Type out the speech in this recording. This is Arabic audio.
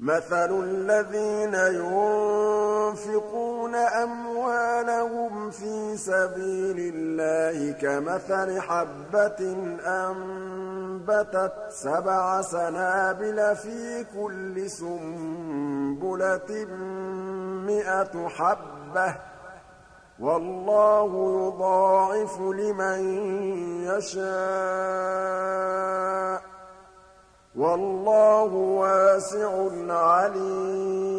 مَثَلُ الَّذِينَ يُنفِقُونَ أَمْوَالَهُمْ فِي سَبِيلِ اللَّهِ كَمَثَلِ حَبَّةٍ أَنبَتَتْ 7 سَنَابِلَ فِي كُلِّ سُنبُلَةٍ 100 حَبَّةٍ ۗ وَاللَّهُ يُضَاعِفُ لِمَن يَشَاءُ ۗ وَاللَّهُ وَاسِعٌ عَلِيمٌ